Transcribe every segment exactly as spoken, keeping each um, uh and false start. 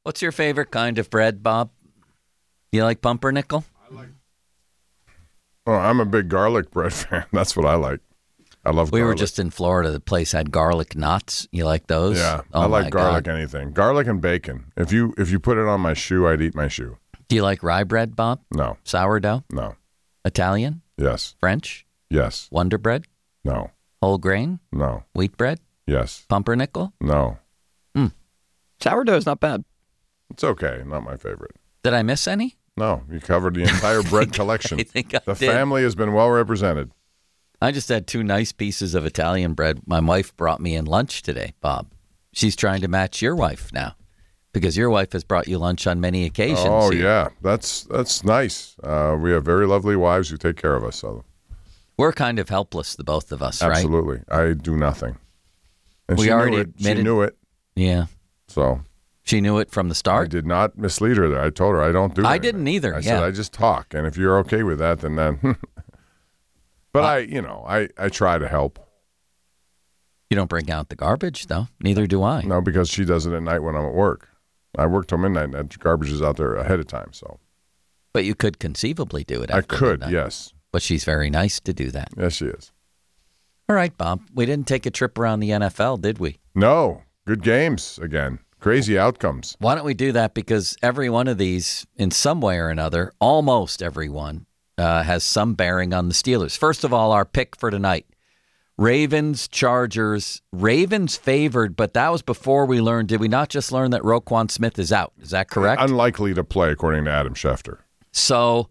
What's your favorite kind of bread, Bob? You like pumpernickel? I like. Oh, I'm a big garlic bread fan. That's what I like. I love We garlic. were just in Florida. The place had garlic knots. You like those? Yeah, oh I like garlic God. anything. Garlic and bacon. If you if you put it on my shoe, I'd eat my shoe. Do you like rye bread, Bob? No. Sourdough? No. Italian? Yes. French? Yes. Wonder bread? No. Whole grain? No. Wheat bread? Yes. Pumpernickel? No. Sourdough is not bad. It's okay. Not my favorite. Did I miss any? No, you covered the entire bread collection. I think I the did. family has been well represented. I just had two nice pieces of Italian bread. My wife brought me in lunch today, Bob. She's trying to match your wife now because your wife has brought you lunch on many occasions. Oh, here. yeah. That's that's nice. Uh, we have very lovely wives who take care of us. So We're kind of helpless, the both of us, absolutely. I do nothing. And We she already knew it. She admitted- knew it. right? Yeah. So She knew it from the I start. did not mislead her there. I told her I don't do I anything. didn't either, I yeah. said I just talk. And if you're okay with that, then then. But I, you know, I, I try to help. You don't bring out the garbage, though. Neither do I. No, because she does it at night when I'm at work. I work till midnight, and that garbage is out there ahead of time. So But you could conceivably do it. I after could, midnight. yes. But she's very nice to do that. Yes, she is. All right, Bob. We didn't take a trip around the N F L, did we? No, good games again. Crazy outcomes. Why don't we do that? Because every one of these, in some way or another, almost every one, uh, has some bearing on the Steelers. First of all, our pick for tonight. Ravens, Chargers. Ravens favored, but that was before we learned. Did we not just learn that Roquan Smith is out? Is that correct? Unlikely to play, according to Adam Schefter. So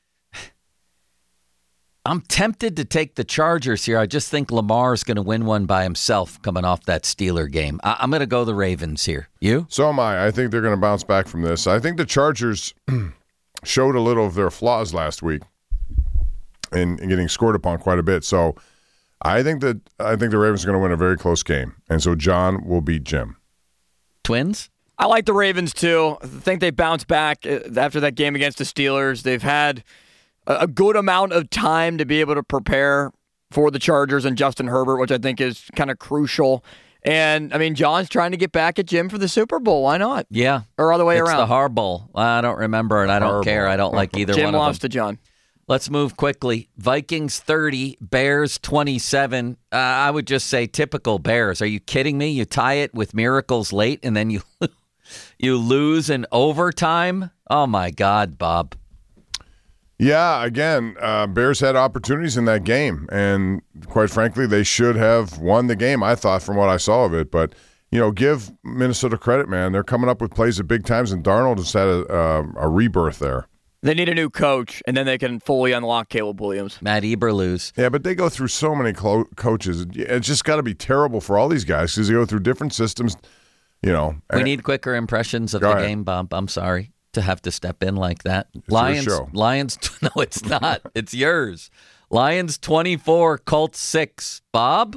I'm tempted to take the Chargers here. I just think Lamar's going to win one by himself coming off that Steeler game. I- I'm going to go the Ravens here. You? So am I. I think they're going to bounce back from this. I think the Chargers showed a little of their flaws last week in, in getting scored upon quite a bit. So I think that I think the Ravens are going to win a very close game. And so John will beat Jim. Twins? I like the Ravens, too. I think they bounced back after that game against the Steelers. They've had a good amount of time to be able to prepare for the Chargers and Justin Herbert, which I think is kind of crucial. And, I mean, John's trying to get back at Jim for the Super Bowl. Why not? Yeah. Or other way it's around. the Harbowl. I don't remember it. I don't Harbaugh. care. I don't like either Jim one of lost them. to John. Let's move quickly. Vikings thirty, Bears twenty-seven. Uh, I would just say typical Bears. Are you kidding me? You tie it with miracles late and then you you lose in overtime? Oh, my God, Bob. Yeah, again, uh, Bears had opportunities in that game, and quite frankly, they should have won the game, I thought, from what I saw of it. But, you know, give Minnesota credit, man. They're coming up with plays at big times, and Darnold has had a, uh, a rebirth there. They need a new coach, and then they can fully unlock Caleb Williams. Matt Eberflus. Yeah, but they go through so many clo- coaches. It's just got to be terrible for all these guys because they go through different systems, you know. We need quicker impressions of Go the ahead. game, Bob. I'm sorry to have to step in like that. your Lions, show. Lions. No, it's not. It's yours. Lions twenty-four, Colts six. Bob?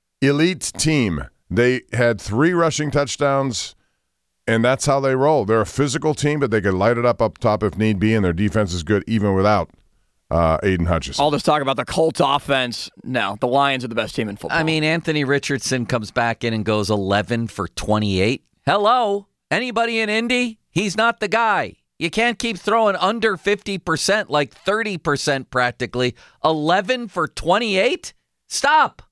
Elite team. They had three rushing touchdowns, and that's how they roll. They're a physical team, but they can light it up up top if need be, and their defense is good even without uh, Aiden Hutchinson. All this talk about the Colts offense. No, the Lions are the best team in football. I mean, Anthony Richardson comes back in and goes eleven for twenty-eight. Hello? Anybody in Indy? He's not the guy. You can't keep throwing under fifty percent, like thirty percent practically. eleven for twenty-eight? Stop.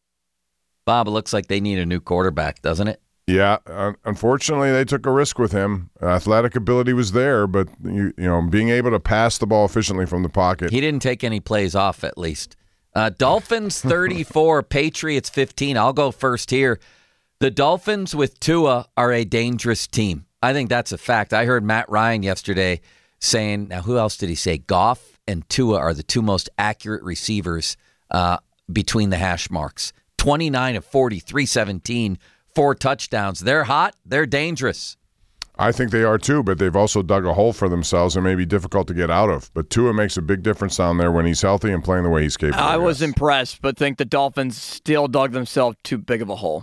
Bob, it looks like they need a new quarterback, doesn't it? Yeah, uh, unfortunately, they took a risk with him. Athletic ability was there, but you, you know, being able to pass the ball efficiently from the pocket. He didn't take any plays off, at least. Uh, Dolphins thirty-four, Patriots fifteen. I'll go first here. The Dolphins with Tua are a dangerous team. I think that's a fact. I heard Matt Ryan yesterday saying, now who else did he say? Goff and Tua are the two most accurate receivers uh, between the hash marks. twenty-nine of forty, three seventeen, four touchdowns. They're hot. They're dangerous. I think they are too, but they've also dug a hole for themselves and may be difficult to get out of. But Tua makes a big difference down there when he's healthy and playing the way he's capable. I was yes. impressed, but think the Dolphins still dug themselves too big of a hole.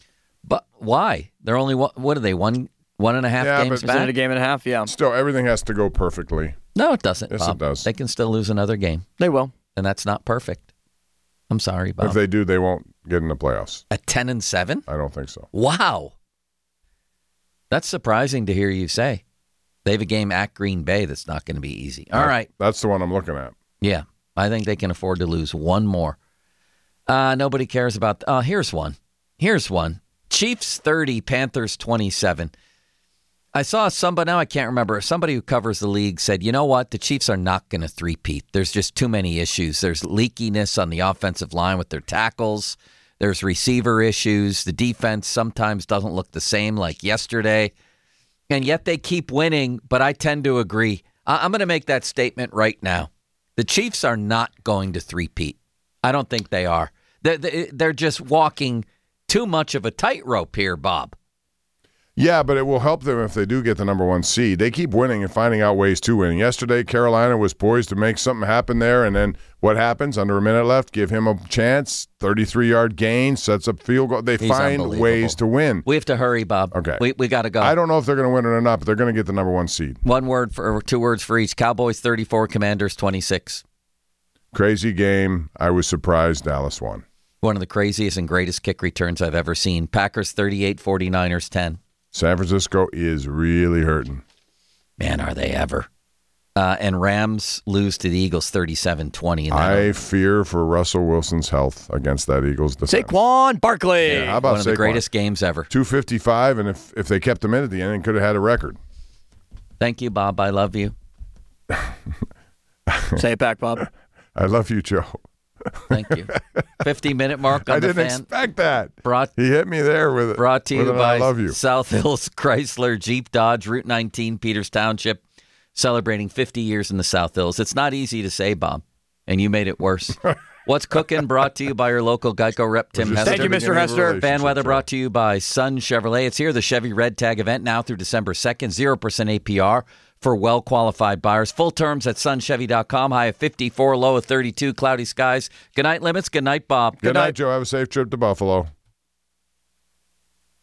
But why? They're only, one, what are they, one, one and a half Yeah, games but- Is it back? a game and a half? Yeah, Still, everything has to go perfectly. No, it doesn't, Yes, Bob. it does. They can still lose another game, they will. and that's not perfect. I'm sorry, Bob. If they do, they won't get in the playoffs. At ten and seven? I don't think so. Wow. That's surprising to hear you say. They have a game at Green Bay that's not going to be easy. All right. That's the one I'm looking at. Yeah, I think they can afford to lose one more. Uh, nobody cares about. Oh, uh, here's one. Here's one. Chiefs thirty, Panthers twenty-seven. I saw somebody, now I can't remember, somebody who covers the league said, you know what, the Chiefs are not going to three-peat. There's just too many issues. There's leakiness on the offensive line with their tackles. There's receiver issues. The defense sometimes doesn't look the same like yesterday. And yet they keep winning, but I tend to agree. I- I'm going to make that statement right now. The Chiefs are not going to three-peat. I don't think they are. They're, they're just walking too much of a tightrope here, Bob. Yeah, but it will help them if they do get the number one seed. They keep winning and finding out ways to win. Yesterday, Carolina was poised to make something happen there, and then what happens? Under a minute left, give him a chance, thirty-three-yard gain, sets up field goal. They He's find ways to win. We have to hurry, Bob. Okay. We we got to go. I don't know if they're going to win it or not, but they're going to get the number one seed. One word for two words for each. Cowboys thirty-four, Commanders twenty-six. Crazy game. I was surprised Dallas won. One of the craziest and greatest kick returns I've ever seen. Packers thirty-eight, forty-niners ten. San Francisco is really hurting. Man, are they ever. Uh, and Rams lose to the Eagles thirty-seven twenty. I fear for Russell Wilson's health against that Eagles defense. Saquon Barkley. Yeah, how about One of the Saquon? greatest games ever. two fifty-five, and if, if they kept him in at the end, it could have had a record. Thank you, Bob. I love you. Say it back, Bob. I love you, Joe. Thank you. fifty-minute mark on I the didn't fan. expect that. Brought, He hit me there with it. brought to with you an by I love you. South Hills Chrysler Jeep Dodge, Route nineteen, Peters Township, celebrating fifty years in the South Hills. It's not easy to say, Bob, and you made it worse. What's Cooking? Brought to you by your local Geico rep, Tim Just Hester. Thank you, Mister Hester. Fan weather brought to you by Sun Chevrolet. It's here, the Chevy Red Tag event now through December second. zero percent A P R for well-qualified buyers. Full terms at sun chevy dot com. High of fifty-four, low of thirty-two. Cloudy skies. Good night, Limits. Good night, Bob. Good night, Joe. Have a safe trip to Buffalo.